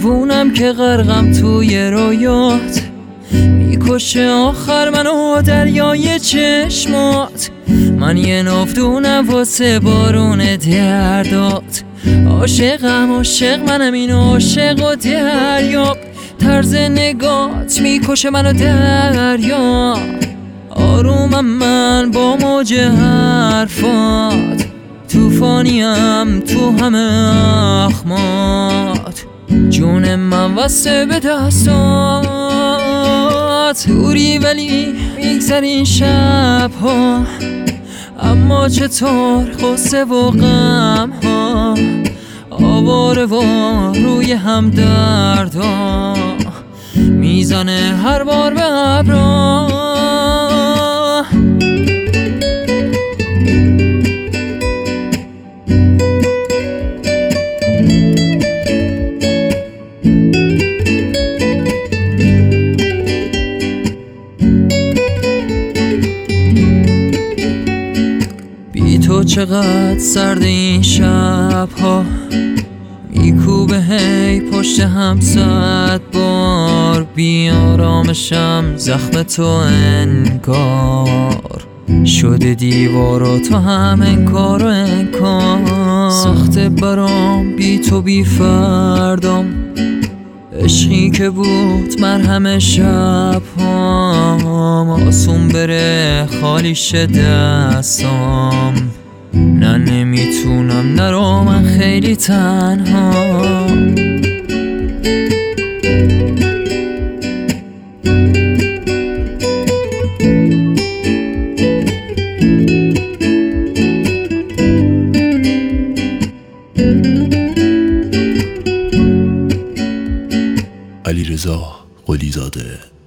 دیوونم که غرقم توی رویات، میکشه آخر منو دریای چشمات. من یه نافدونم واسه بارون دردات، عاشقم عاشق منم این عاشق و دریاب. طرز نگات میکشه منو دریا، آرومم من با موج حرفات، توفانیم تو همه اخمات. جون من واسه به دستات، دوری ولی میگذرین شبها، اما چطور غصه و غم ها، آواره و روی هم دردا، میزنه هر بار به ابرا. بی تو چقدر سرد این شبها، میکوبه هی پشت هم 100 بار. بیارامشم زخم تو انگار، شده دیوار و تو هم انکار و انکار. سخته برام بی تو بی فردام، عشقی که بود مرهم شبهام. آسون بره خالی شه دستام، نه نمیتونم نرو من خیلی تنها. علیرضا قلی زاده.